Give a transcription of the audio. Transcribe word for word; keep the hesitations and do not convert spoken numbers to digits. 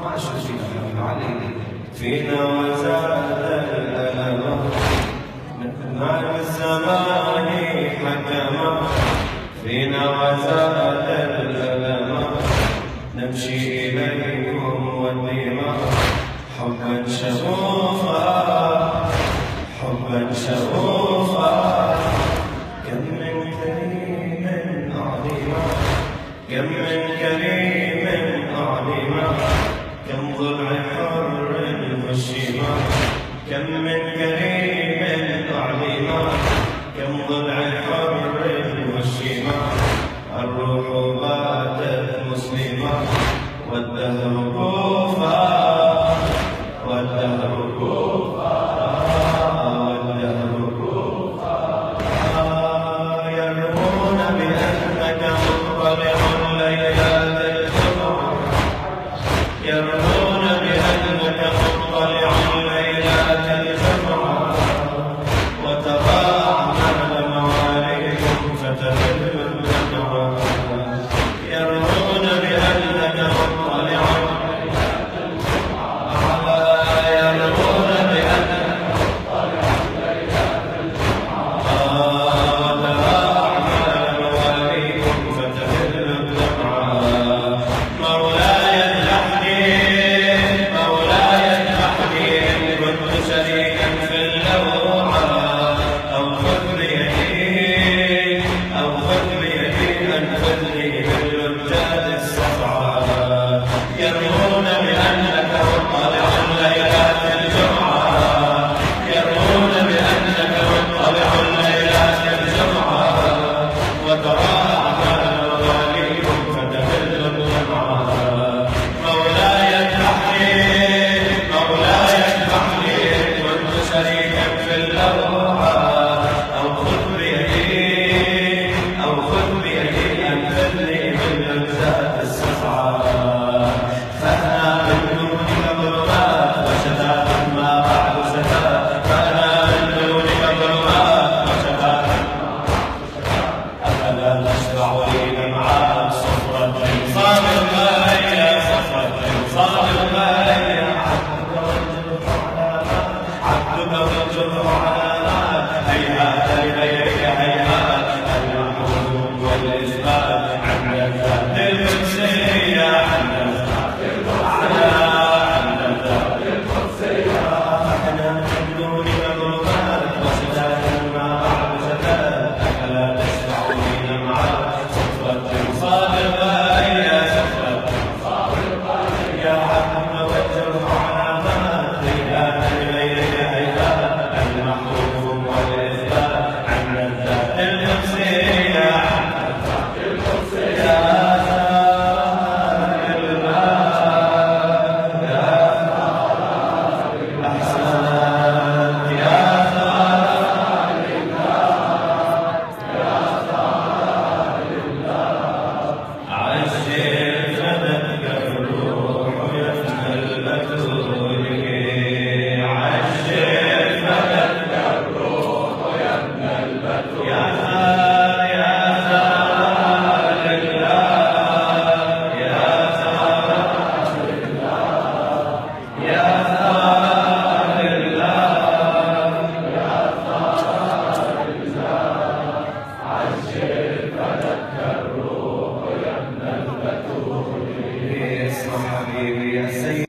ما أشوف فينا علي فينا وزاد الألم من مال الزمان حكم فينا وزاد الألم نمشي إليكم والدماء حبا شغوفا حبا شغوفا كم من كريم عظيما كم من كريم عظيما كم ضلع حر هشيما كم من كريم عظيما كم ضلع حر هشيما الروح باتت مسلمة والدهر كوفا والدهر كوفا والدهر كوفا يرمون بأنك مطلع ليلات الجمعة يرمون بأنك مطلع ليلات الجمعة وترى أعمال مواليكم فتفل الدمعة يرمون بأنك مطلع يرمون بأنك مطلع ليلات الجمعة يرمون بأنك مطلع ليلات الجمعة وترى أعمال مواليكم فتفل الدمعة مولاي اذبحني مولاي اذبحني كنت شريكا في اللوعة أو خذ بيدي أو خذ بيدي أنقذني من أجزاء السبعة فأنا من دونك ظلمات وشتات ما بعد شتات فأنا من دونك ظلمات وشتات أفلا تشبع لي دمعات صفرة صابر ما هي صفرة صابر ما هي عبدك والجر علامات هيهات لغيرك هيهات المحمود والإثبات عندك ذات القدسية عندك حبيبي يا سيدي